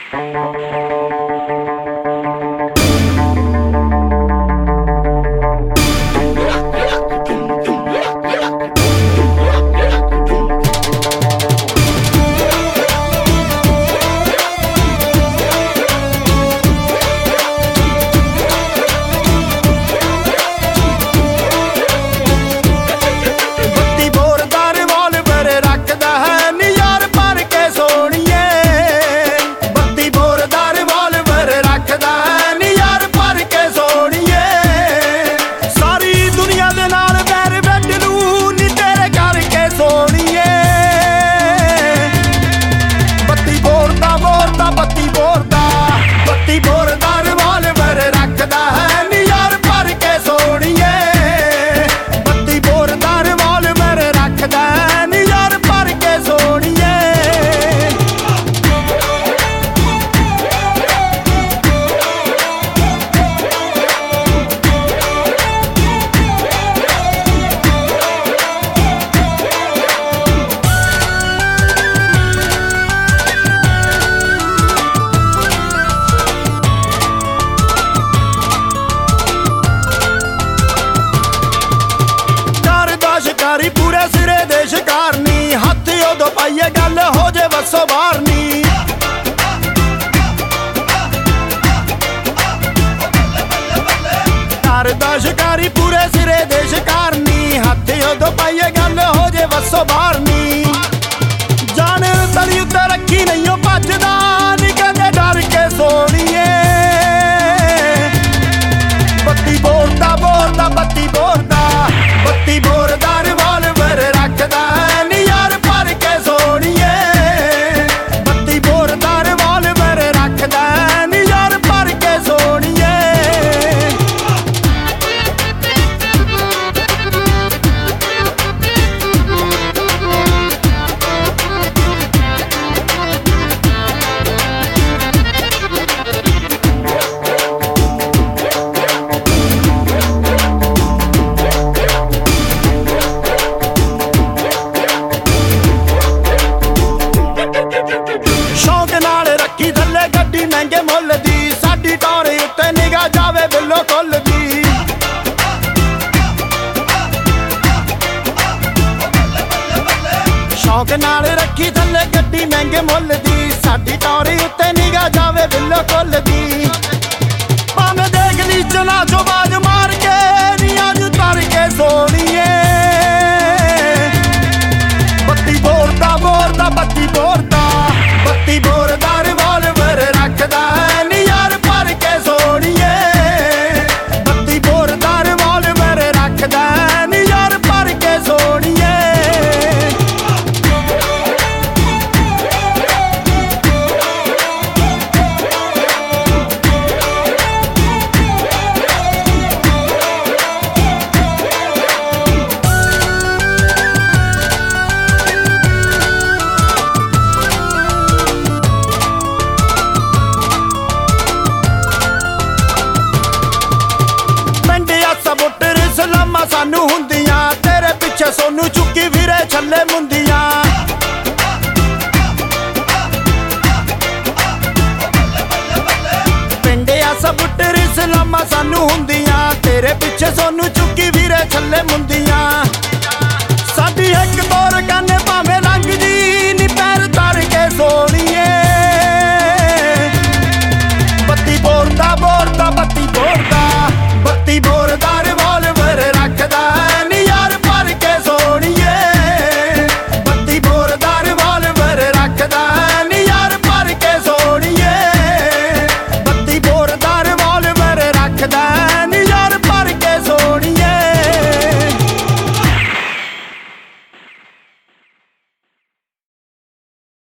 पूरे सिरे दे शिकारनी हथ उदो पाइए गल हो जे वसो बारनी करदा शिकारी पूरे सिरे दे शिकारनी हथ उदो पाइए गल हो जे वसो बारनी जान तली उत्ते रखी नहीं भजदा नी कदे डर के सोनिए बत्ती बोरदा बोरदा बत्ती बोरदा बत्ती बोरदा महंगे मुल दी साडी टोरे उत्ते निगाह जावे बिलो कुल दी शौक नाल रखी थल्ले गड्डी महंगे मुल दी साडी टोरे उत्ते निगाह जावे बिलो कुल दी भावें देख ली चला जो बाज मार के नी अज तर के सोनिए बत्ती बोरदा बोरदा बत्ती बोरदा बत्ती बोरदा सानू हुंदियां तेरे पिछे सोनू चुकी फिरे छल्ले मुंदियां पिंडिया सबुटरी सलामा सानू हुंदियां तेरे पिछे सोनू चुकी फिरे छल्ले मुंदियां साडी एक तोर गन